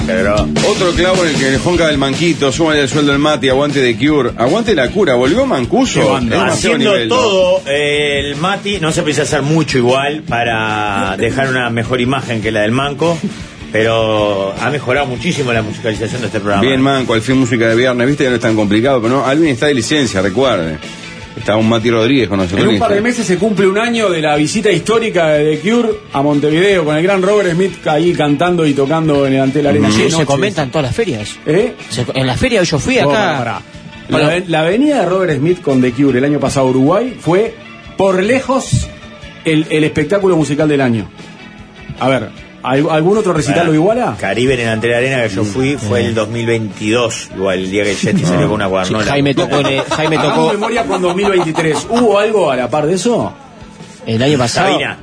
Pero otro clavo en el que le jonca del Manquito, súmale el sueldo del Mati, aguante de Cure, aguante la cura, volvió Mancuso. Haciendo todo, el Mati no se precisa hacer mucho igual para dejar una mejor imagen que la del Manco, pero ha mejorado muchísimo la musicalización de este programa. Bien, Manco, al fin música de viernes, viste que no es tan complicado, pero no, Alvin está de licencia, recuerde. Está un Mati Rodríguez con nosotros. En un par de meses se cumple un año de la visita histórica de The Cure a Montevideo, con el gran Robert Smith ahí cantando y tocando en el Antel Arena. Se comenta en todas las ferias. En la feria yo fui acá. La venida de Robert Smith con The Cure el año pasado a Uruguay fue, por lejos, el espectáculo musical del año. A ver, ¿algún otro recital lo iguala? Caribe en el Antel Arena que yo fui fue el 2022, igual el día que el Yeti salió con una guarnola. Sí, Jaime tocó memoria con 2023. ¿Hubo algo a la par de eso? El año pasado. Sabina.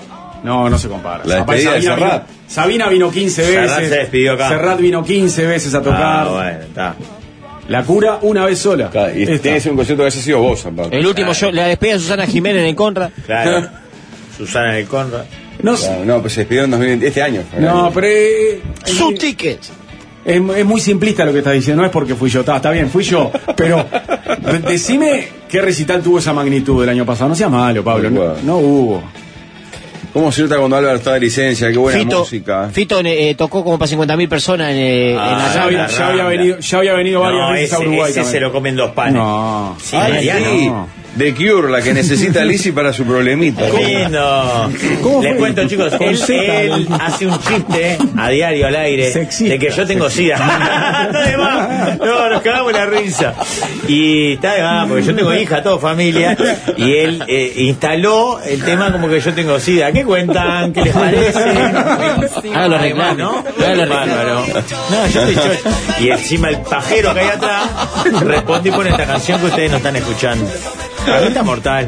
No se compara. La despedida de Serrat. Sabina vino 15 veces. Serrat se despidió acá. Serrat vino 15 veces a tocar. Bueno, está. La cura una vez sola. Y tiene que ser un concierto que haya sido vos, aparte. El último show, la despedida de Susana Jiménez en el Conra. Claro. Susana en el Conra. No, pues se despidió en 2020, este año. No, pero su ticket. Es muy simplista lo que estás diciendo, no es porque fui yo, está bien, fui yo, pero decime qué recital tuvo esa magnitud el año pasado. No seas malo, Pablo, no hubo. ¿Cómo se nota cuando Álvaro está de licencia? Qué buena música. Fito tocó como para 50.000 personas en la ya había venido varias veces a Uruguay. Ese se lo comen 2 panes. No. Sí, sí. The Cure, la que necesita Lizzy para su problemita. Qué lindo. Les cuento, chicos, él hace un chiste a diario al aire de que yo tengo SIDA. Está de más. No, nos cagamos la risa. Y está de más, porque yo tengo hija, toda familia, y él instaló el tema como que yo tengo SIDA. ¿Qué cuentan? ¿Qué les parece? Hágalo reclamo, ¿no? Bárbaro. No, yo estoy chocho. Y encima el pajero que hay atrás responde y pone esta canción que ustedes no están escuchando. Está mortal.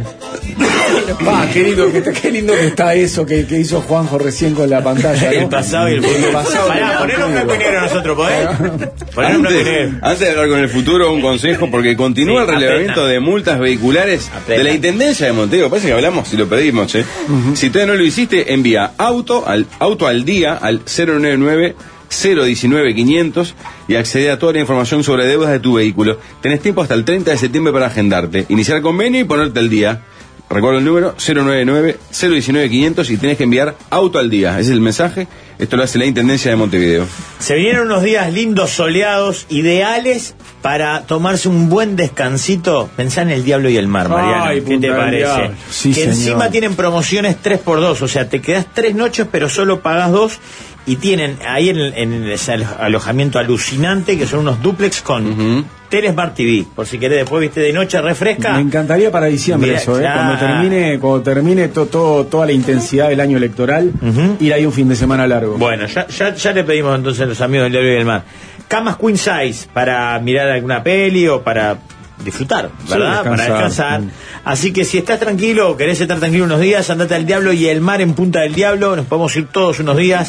Qué lindo que está eso que hizo Juanjo recién con la pantalla, ¿no? El pasado y el futuro. Pará, poner un blanco y negro nosotros, ¿podés? Poner un blanco y negro. Antes de hablar con el futuro, un consejo, porque continúa el relevamiento de multas vehiculares de la Intendencia de Montevideo. Parece que hablamos y lo pedimos, Si todavía no lo hiciste, envía auto al día al 099-019-500 y accede a toda la información sobre deudas de tu vehículo. Tenés tiempo hasta el 30 de septiembre para agendarte, iniciar convenio y ponerte al día. Recuerda el número 099-019-500 y tenés que enviar auto al día. Ese es el mensaje. Esto lo hace la Intendencia de Montevideo. Se vinieron unos días lindos, soleados, ideales para tomarse un buen descansito. Pensá en el Diablo y el Mar, Mariano. ¿Qué te parece? Sí, que encima tienen promociones 3x2, o sea, te quedás 3 noches pero solo pagás 2. Y tienen ahí en ese alojamiento alucinante que son unos duplex con tele Smart TV. Por si querés después, viste, de noche refresca. Me encantaría para diciembre. Mirá, eso, cuando termine toda la intensidad del año electoral, ir ahí un fin de semana largo. Bueno, ya le pedimos entonces a los amigos del Diablo y del Mar. Camas queen size para mirar alguna peli o para disfrutar, ¿verdad? Para descansar. Así que si estás tranquilo o querés estar tranquilo unos días, andate al Diablo y el Mar en Punta del Diablo. Nos podemos ir todos unos días.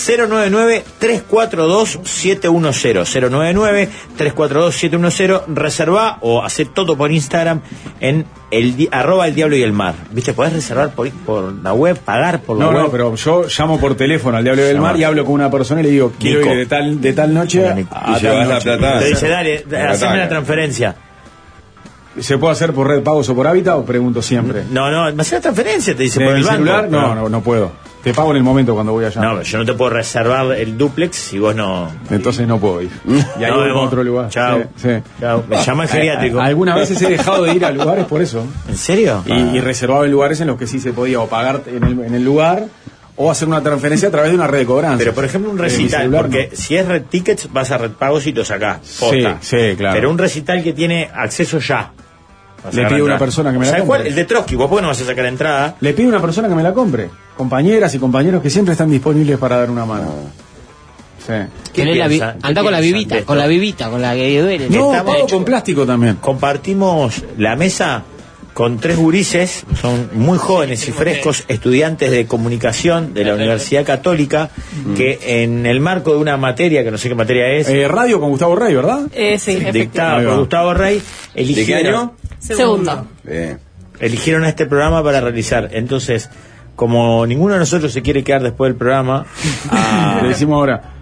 099-342-710 099-342-710. Reservá o hacé todo por Instagram en el @el Diablo y el Mar. ¿Viste? Podés reservar por la web, pagar por la web. No, pero yo llamo por teléfono al Diablo y el Mar y hablo con una persona y le digo, quiero ir de tal noche a tal noche. Te dice, dale, haceme la transferencia. ¿Se puede hacer por Red Pagos o por Hábitat o pregunto siempre? No, me hace la transferencia, te dice por el celular. banco. No puedo. Te pago en el momento cuando voy allá. No, yo no te puedo reservar el duplex si vos no. Entonces no puedo ir. Y ahí voy a otro lugar. Chao. Sí. Chao. Me llama el geriátrico. Algunas veces he dejado de ir a lugares por eso. ¿En serio? Y reservaba en lugares en los que sí se podía o pagar en el lugar o hacer una transferencia a través de una red de cobranza. Pero por ejemplo un recital, porque si es Red Tickets vas a Red Pagos y lo sacás. Sí, claro. Pero un recital que tiene acceso ya. Le pido a una persona que me la compre. ¿Cuál? El de Trotsky, vos no vas a sacar entrada. Le pido a una persona que me la compre. Compañeras y compañeros que siempre están disponibles para dar una mano. Sí. Anda con la vivita, con la que duele. No, pago con plástico también. Compartimos la mesa con 3 gurises, son muy jóvenes y frescos, estudiantes de comunicación de la Universidad Católica, que en el marco de una materia, que no sé qué materia es... radio con Gustavo Rey, ¿verdad? Sí, dictada por Gustavo Rey, eligieron... ¿De qué año? Segundo. Eligieron este programa para realizar. Entonces, como ninguno de nosotros se quiere quedar después del programa... Le decimos ahora...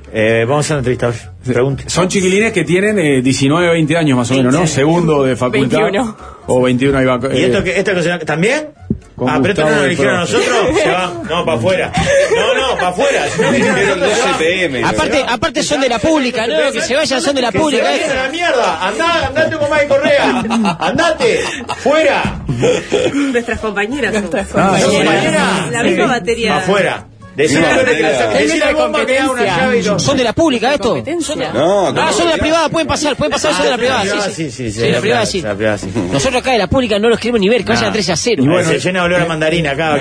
Vamos a hacer una entrevista. Pregunte. Son chiquilines que tienen 19, 20 años más o menos, ¿no? Segundo de facultad. 21. O 21 ahí va. ¿Y esto también? Pero esto no nos eligieron a nosotros. Se va. No, para afuera. No, para afuera. Si no eligieron 12 PM. Aparte son de la pública, ¿no? Que se vayan, son de la pública. ¡Que se vayan a la mierda! Andate con May Correa. ¡Andate! ¡Fuera! Nuestras compañeras. La misma materia. ¡Afuera! Decir la bomba que da una llave y ¿Son de la pública esto? No, son de la privada, pueden pasar, son de la privada. Sí, la privada sí. Nosotros acá de la pública no los queremos ni ver, que vayan a 13-0. Y bueno, se llena de olor a mandarina acá,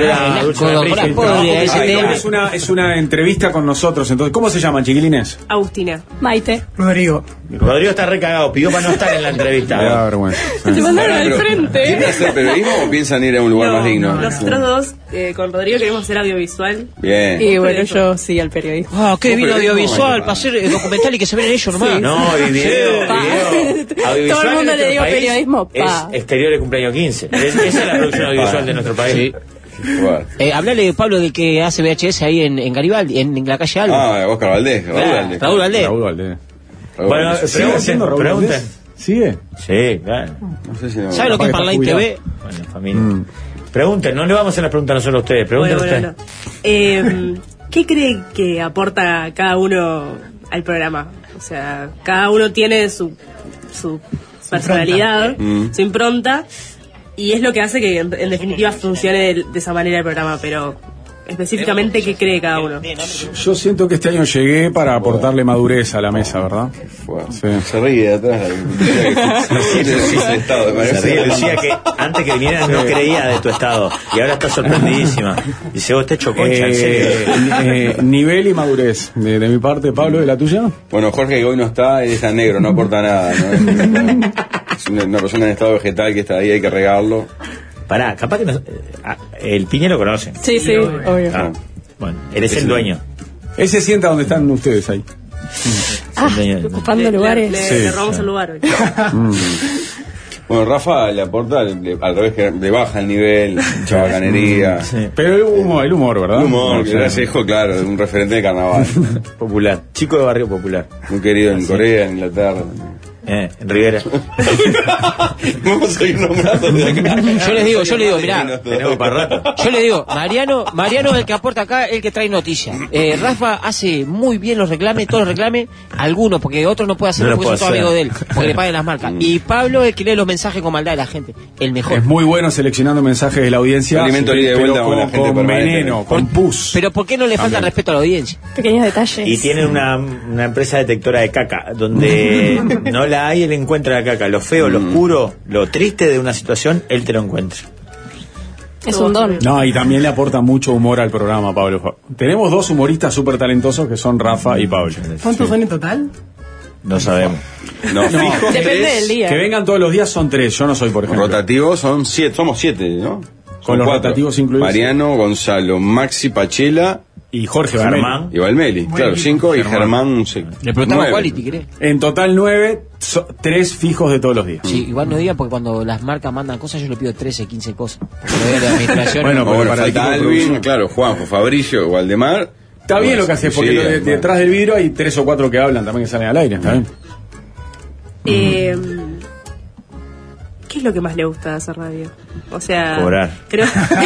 es una entrevista con nosotros, entonces, ¿cómo se llaman, chiquilines? Agustina. Maite. Rodrigo está recagado, pidió para no estar en la entrevista. Te mandaron al frente. ¿Quieren hacer periodismo o piensan ir a un lugar más digno? Nosotros dos, con Rodrigo, queremos hacer audiovisual. Bien. Y bueno, yo sí al periodismo. Qué vino audiovisual para hacer documental y que se ven ellos nomás. No, y video. Todo el mundo le dio periodismo. Es exterior de cumpleaños 15. Esa es la producción audiovisual de nuestro país. Hablale, Pablo, del que hace VHS ahí en Garibaldi, en la calle Alba. Oscar Valdés. Raúl Valdés. Bueno, pregunten. ¿Sigue? Sí, claro. No sé si no. ¿Sabe lo que es Parline TV? Bueno, familia. Pregunten, no le vamos a hacer las preguntas nosotros a ustedes. Pregunten usted. ¿Qué cree que aporta cada uno al programa? O sea, cada uno tiene su personalidad, su impronta, y es lo que hace que en definitiva funcione de esa manera el programa, pero específicamente, ¿qué cree cada uno? Yo siento que este año llegué para aportarle madurez a la mesa, ¿verdad? Sí. Se ríe de atrás. Se ríe, decía que antes que vinieran no creía de tu estado y ahora está sorprendidísima. Dice, vos te hecho concha, en serio. Nivel y madurez. De mi parte, Pablo, ¿de la tuya? Bueno, Jorge, que hoy no está, él está negro, no aporta nada, ¿no? Es una persona en estado vegetal que está ahí, hay que regarlo. Pará, capaz que no, el Piñero conoce. Sí, obvio. Bueno, eres el dueño. Él se sienta donde están ustedes ahí. Ocupando lugares. Le robamos el lugar hoy. Bueno, Rafa le aporta al revés, que le baja el nivel, chabacanería. Sí. Pero el humor, ¿verdad? El humor, que era hijo, claro, un referente de carnaval. Popular, chico de barrio popular. Muy querido en Corea, en Inglaterra. En Rivera. Vamos a ir nombrando de acá. Yo les digo, mirá. Tenemos para rato. Yo les digo, Mariano es el que aporta acá, el que trae noticias. Rafa hace muy bien los reclames, todos los reclames, algunos, porque otros no puede hacerlo porque son todos amigos de él, porque le pagan las marcas. Y Pablo es el que lee los mensajes con maldad de la gente, el mejor. Es muy bueno seleccionando mensajes de la audiencia. Alimento de vuelta con la gente con veneno, con pus. Pero ¿por qué no le falta respeto a la audiencia? Pequeños detalles. Y tienen una empresa detectora de caca, donde no la hay, él encuentra la caca. Lo feo, lo oscuro, lo triste de una situación, él te lo encuentra. Es un don. No, y también le aporta mucho humor al programa, Pablo. Tenemos dos humoristas súper talentosos que son Rafa y Pablo. ¿Cuántos son en total? No sabemos. No, fijo. Depende del día. Que vengan todos los días son 3, yo no soy, por ejemplo. Rotativos son 7, somos 7, ¿no? Con los rotativos incluidos. Mariano, Gonzalo, Maxi, Pachela y Jorge Germán y Valmeli, claro, 5 y Germán. Le preguntamos quality, ¿querés? En total 9, 3 fijos de todos los días. Sí, igual no digan porque cuando las marcas mandan cosas yo le pido 13, 15 cosas. Porque no digan la administración. Bueno, para falta Alvin, claro, Juanjo, Fabricio, Waldemar. Está bien lo que hace, porque detrás del vidrio hay 3 o 4 que hablan también, que salen al aire, ¿está bien? ¿Qué es lo que más le gusta de hacer radio? O sea, cobrar. Creo...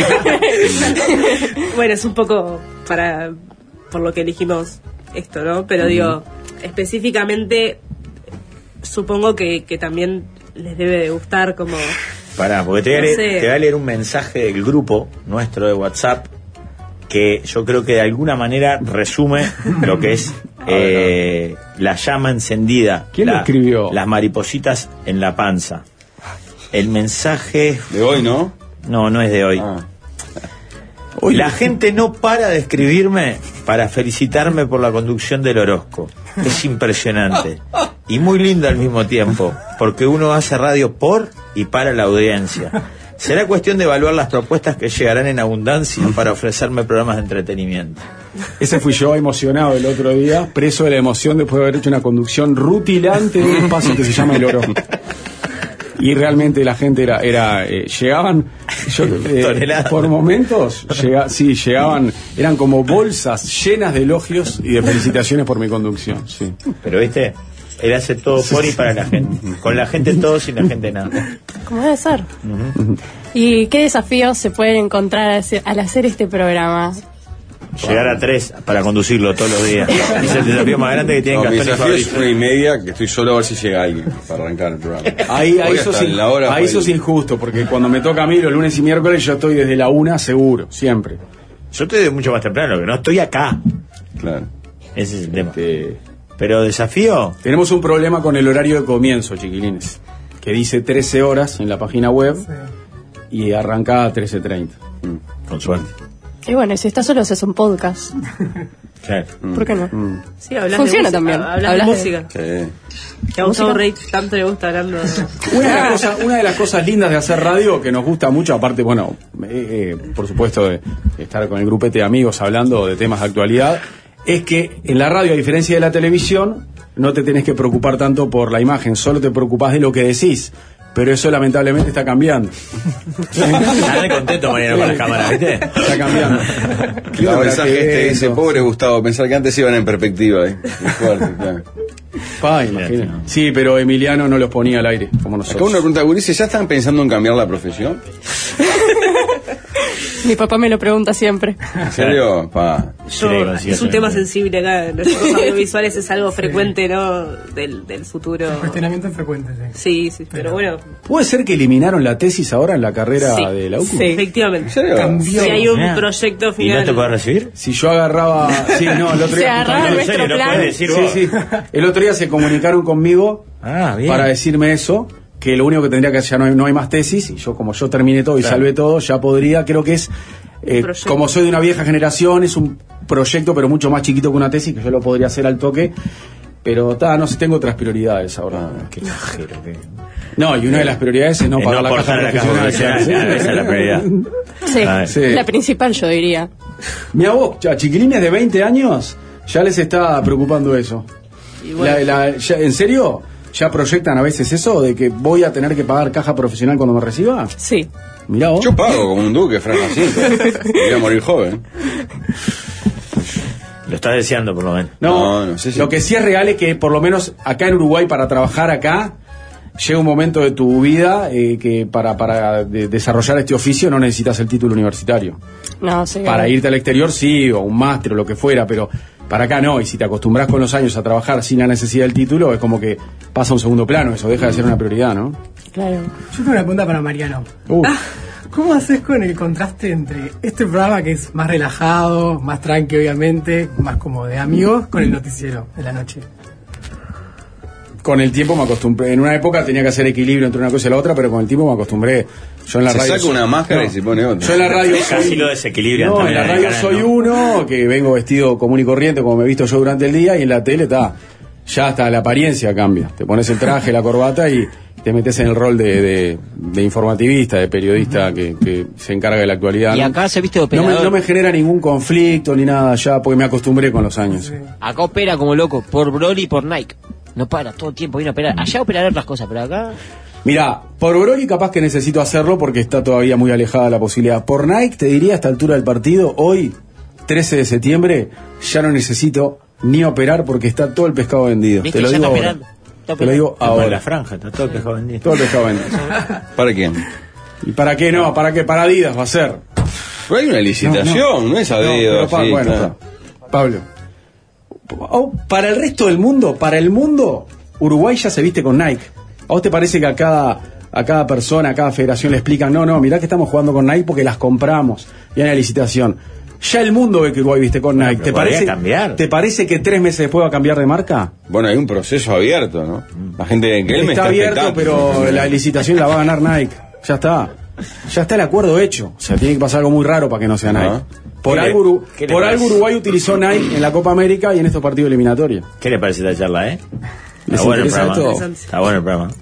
Bueno, es un poco por lo que elegimos esto, ¿no? Pero digo, específicamente supongo que también les debe de gustar como... Pará, porque te voy a leer un mensaje del grupo nuestro de WhatsApp que yo creo que de alguna manera resume lo que es la llama encendida. ¿Quién lo escribió? Las maripositas en la panza. El mensaje... ¿De hoy, no? No es de hoy. La gente no para de escribirme para felicitarme por la conducción del Orozco. Es impresionante. Y muy linda al mismo tiempo, porque uno hace radio por y para la audiencia. Será cuestión de evaluar las propuestas que llegarán en abundancia para ofrecerme programas de entretenimiento. Ese fui yo, emocionado el otro día, preso de la emoción después de haber hecho una conducción rutilante de un espacio que se llama El Orozco. y realmente la gente llegaban por momentos llegaban, eran como bolsas llenas de elogios y de felicitaciones por mi conducción, sí. Pero viste, él hace todo por y para la gente, con la gente todo, sin la gente nada, como debe ser. ¿Y qué desafíos se pueden encontrar al hacer este programa? Llegar a 3 para conducirlo todos los días. Es el desafío más grande que tienen mi Gastón y desafío es Fabricio. 1:30, que estoy solo a ver si llega alguien para arrancar el programa. Ahí eso es injusto, porque cuando me toca a mí los lunes y miércoles yo estoy desde la 1 seguro, siempre. Yo estoy de mucho más temprano, que no estoy acá. Claro. Ese es el tema. Pero desafío... Tenemos un problema con el horario de comienzo, chiquilines, que dice 13 horas en la página web y arranca a 13:30. Con suerte. Y bueno, si estás solo haces un podcast. Claro. ¿Por qué no? Sí, hablas Funciona de música, también. Hablas de música. Sí. Que a Gustavo Rey tanto le gusta hablando. Una de las cosas lindas de hacer radio, que nos gusta mucho, aparte, bueno, por supuesto de estar con el grupete de amigos hablando de temas de actualidad, es que en la radio, a diferencia de la televisión, no te tenés que preocupar tanto por la imagen, solo te preocupás de lo que decís. Pero eso lamentablemente está cambiando. Está contento Mariano con las cámaras, ¿viste? Está cambiando. El mensaje dice, pobre Gustavo, pensar que antes iban en perspectiva. Fuerte, claro. Imagínate. Sí, pero Emiliano no los ponía al aire, como nosotros. Acá una pregunta, Gurice, ¿ya están pensando en cambiar la profesión? Mi papá me lo pregunta siempre. ¿En serio? Es un tema sensible acá. En los audiovisuales es algo frecuente, ¿no? Del futuro. Cuestionamiento frecuente, sí. Sí, pero bueno. ¿Puede ser que eliminaron la tesis ahora en la carrera de la UCU? Sí, efectivamente. ¿En serio? Cambió. Si hay un proyecto final. ¿Y no te puedes recibir? Si yo agarraba... Sí, no, el otro Se día... agarraba en nuestro serio, no plan. puedes decir vos. Sí. El otro día se comunicaron conmigo Bien. para decirme eso, que lo único que tendría que hacer, ya no hay más tesis, y yo como yo terminé todo y salvé todo, ya podría, creo que es, como soy de una vieja generación, es un proyecto pero mucho más chiquito que una tesis, que yo lo podría hacer al toque, pero no sé, tengo otras prioridades ahora. Qué cajero, No, y una de las prioridades es no pagar la caja profesional. Esa es la prioridad. Sí, la principal yo diría. Mira vos, chiquilines de 20 años, ya les está preocupando eso. Bueno. ¿En serio? ¿Ya proyectan a veces eso de que voy a tener que pagar caja profesional cuando me reciba? Sí. Mirá vos. Yo pago como un duque, Fran Jacinto. Voy a morir joven. Lo estás deseando por lo menos. No sé si... Lo que sí es real es que por lo menos acá en Uruguay, para trabajar acá, llega un momento de tu vida que para desarrollar este oficio no necesitas el título universitario. No, sí. Para irte al exterior sí, o un máster o lo que fuera, pero para acá no. Y si te acostumbras con los años a trabajar sin la necesidad del título, es como que pasa a un segundo plano, eso deja de ser una prioridad, ¿no? Claro. Yo tengo una pregunta para Mariano. ¿Cómo haces con el contraste entre este programa que es más relajado, más tranqui obviamente, más como de amigos, con el noticiero de la noche? Con el tiempo me acostumbré. En una época tenía que hacer equilibrio entre una cosa y la otra, pero con el tiempo me acostumbré. Yo en la radio saca una máscara y se pone otra. Yo en la radio casi lo desequilibran. No, en la radio soy uno que vengo vestido común y corriente como me he visto yo durante el día, y en la tele ya hasta la apariencia cambia. Te pones el traje, la corbata y te metes en el rol de informativista, de periodista que se encarga de la actualidad. Y acá se viste de operador. No me genera ningún conflicto ni nada ya, porque me acostumbré con los años. Sí. Acá opera como loco, por Broly y por Nike. No para, todo el tiempo viene a operar. Allá operará otras cosas, pero acá... Mirá, por Broly capaz que necesito hacerlo porque está todavía muy alejada la posibilidad. Por Nike, te diría, a esta altura del partido, hoy, 13 de septiembre, ya no necesito ni operar porque está todo el pescado vendido. ¿Viste? Te lo Ya digo está ahora. operando. Te lo digo Ahora. ahora. La franja, está todo el pescado vendido. Todo el pescado vendido. ¿Para quién? ¿Y para qué no? ¿Para qué? Para Adidas va a ser. Pero hay una licitación, no es a dedo. Pero bueno, claro. Pablo. Para el resto del mundo, para el mundo, Uruguay ya se viste con Nike. ¿A vos te parece que a cada persona, a cada federación le explican, no, mirá que estamos jugando con Nike porque las compramos y hay una licitación? Ya el mundo ve que Uruguay viste con Nike. ¿Te parece que 3 meses después va a cambiar de marca? Bueno, hay un proceso abierto, ¿no? La gente que él me Está abierto, pero la licitación la va a ganar Nike. Ya está. Ya está el acuerdo hecho. O sea, tiene que pasar algo muy raro para que no sea Nike. Por algo Uruguay utilizó Nike en la Copa América y en estos partidos eliminatorios. ¿Qué le parece esta charla, ¿Les Está bueno el interesa programa. esto? Está bueno el programa.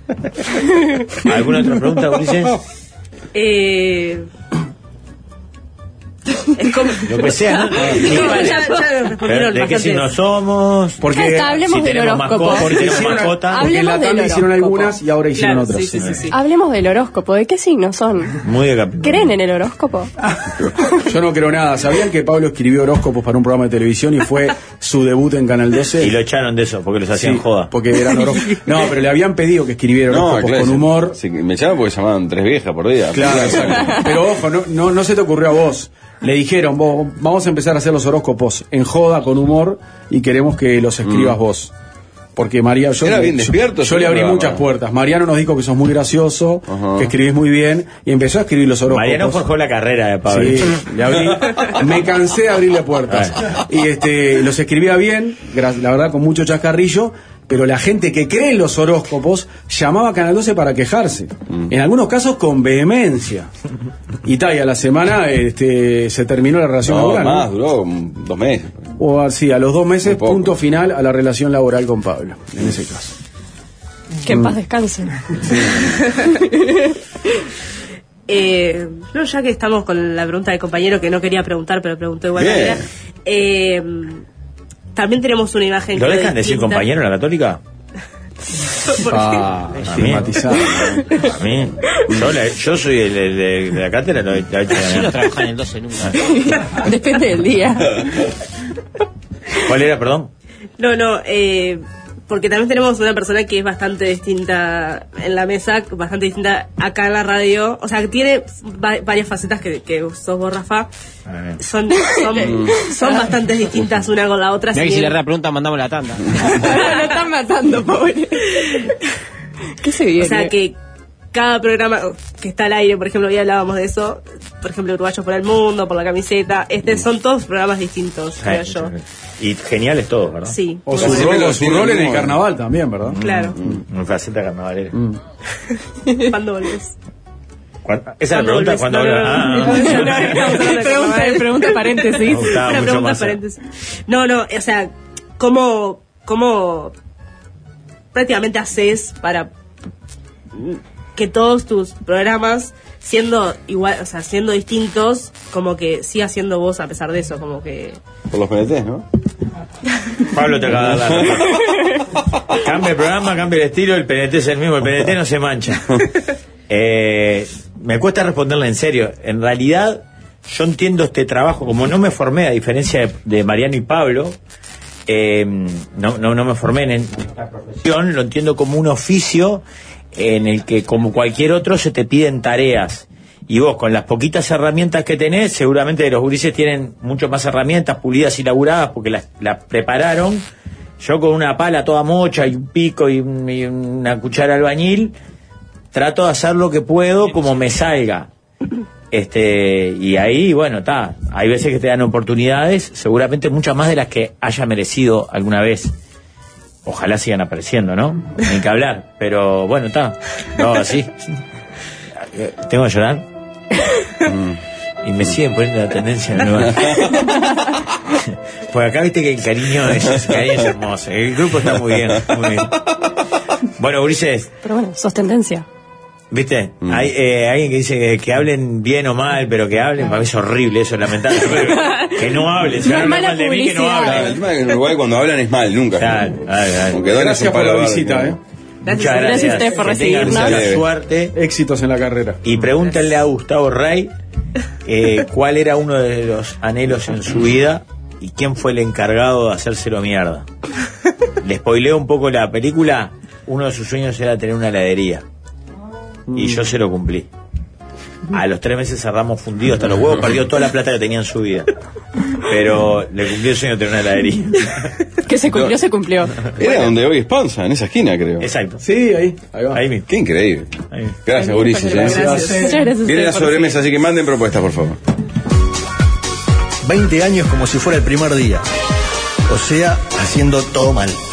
¿Alguna otra pregunta, Ulises? Es como... Lo que sea, ¿no? ya respondieron ¿de qué bastante. si no somos? Porque hablemos si del tenemos horóscopo. mascota, porque tenemos mascota. Porque en la Hablemos del tarde hicieron horóscopo. algunas y ahora hicieron Claro, otras. sí. Hablemos del horóscopo. ¿De qué signos son? Muy de capítulo. ¿Creen en el horóscopo? Yo no creo nada. ¿Sabían que Pablo escribió horóscopos para un programa de televisión y fue su debut en Canal 12? Y lo echaron de eso, porque los hacían Sí, joda. porque eran horóscopos. No, pero le habían pedido que escribiera horóscopos claro, con humor. Sí, me echaban porque llamaban 3 viejas por día. Claro, exacto. Pero ojo, no se te ocurrió a vos. Le dijeron, vos, vamos a empezar a hacer los horóscopos en joda, con humor, y queremos que los escribas vos. Porque María, Era bien despierto. yo le abrí programa. muchas puertas. Mariano nos dijo que sos muy gracioso, Ajá. que escribís muy bien, y empezó a escribir los horóscopos. Mariano forjó la carrera de Pablo. Sí, le abrí, me cansé de abrirle puertas. Y los escribía bien, la verdad con mucho chascarrillo, pero la gente que cree en los horóscopos llamaba a Canal 12 para quejarse. En algunos casos con vehemencia. Y a la semana se terminó la relación No, laboral. más, ¿no? duró 2 meses. O así, a los 2 meses, Muy poco. punto final a la relación laboral con Pablo, en ese caso. Que en paz descanse. No, ya que estamos con la pregunta del compañero que no quería preguntar, pero preguntó igual. Bien. También tenemos una imagen ¿Lo que dejan decir distinta. compañero en la Católica? Estigmatizado. A mí. Yo soy el de la cátedra. Yo no trabajaba en el 12 nunca. Depende del día. ¿Cuál era, perdón? No, porque también tenemos una persona que es bastante distinta en la mesa, bastante distinta acá en la radio. O sea, que tiene varias facetas que sos vos, Rafa. Son bastante distintas una con la otra. Mira que si le erra la pregunta, mandamos la tanda. Lo están matando, pobre. ¿Qué se viene? O sea, que cada programa que está al aire, por ejemplo, hoy hablábamos de eso, por ejemplo, Uruguayos por el Mundo, por la camiseta, son todos programas distintos, creo yo. Y geniales todos, ¿verdad? Sí. O su rol en el carnaval también, ¿verdad? Claro. Una faceta carnavalera. ¿Cuándo volvés? Esa es la pregunta, ¿cuándo volvés? Pregunta paréntesis. Me gustaba Una mucho pregunta más. paréntesis. No, o sea, ¿cómo prácticamente haces para que todos tus programas, siendo igual, o sea, siendo distintos, como que sigas siendo vos a pesar de eso, como que... Por los PNTs, ¿no? Pablo te acaba de dar la razón. Cambia el programa, cambia el estilo, el PNT es el mismo, el PNT no se mancha. Me cuesta responderle en serio. En realidad, yo entiendo este trabajo, como no me formé, a diferencia de Mariano y Pablo, no me formé en esta profesión, lo entiendo como un oficio en el que, como cualquier otro, se te piden tareas. Y vos, con las poquitas herramientas que tenés, seguramente los gurises tienen mucho más herramientas pulidas y laburadas porque las prepararon. Yo con una pala toda mocha y un pico y una cuchara albañil, trato de hacer lo que puedo como me salga. Y ahí, bueno, hay veces que te dan oportunidades, seguramente muchas más de las que haya merecido alguna vez. Ojalá sigan apareciendo, ¿no? Ni que hablar, pero bueno, no, así. ¿Tengo que llorar? Y me siguen poniendo la tendencia de nuevo. Pues acá viste que el cariño es hermoso. El grupo está muy bien, muy bien. Bueno, Ulises. Pero bueno, sos tendencia. ¿Viste? Hay alguien que dice que hablen bien o mal, pero que hablen, para mí es horrible eso, es lamentable. Que no hablen, si No es hablan mala mal de mí, que no publicidad. Claro, el hablen. tema es que en Uruguay cuando hablan es mal, nunca. Claro, Aunque dones Gracias un por la palo visita, verde, Muchas Gracias gracias. a ustedes por Que tengan recibirnos. mucha suerte. Éxitos en la carrera. Y pregúntenle a Gustavo Rey cuál era uno de los anhelos en su vida y quién fue el encargado de hacérselo mierda. Le spoileo un poco la película. Uno de sus sueños era tener una heladería. Y yo se lo cumplí. A los 3 meses cerramos fundidos hasta los huevos, perdió toda la plata que tenía en su vida. Pero le cumplí el sueño de tener una heladería. Que se cumplió. Era donde hoy es Panza, en esa esquina, creo. Exacto. Sí, ahí va. Ahí mismo. Qué increíble. Ahí mismo. Gracias, Ulises. Gracias. Muchas gracias. a Viene la ustedes por sobremesa, así que manden propuestas, por favor. 20 años como si fuera el primer día. O sea, haciendo todo mal.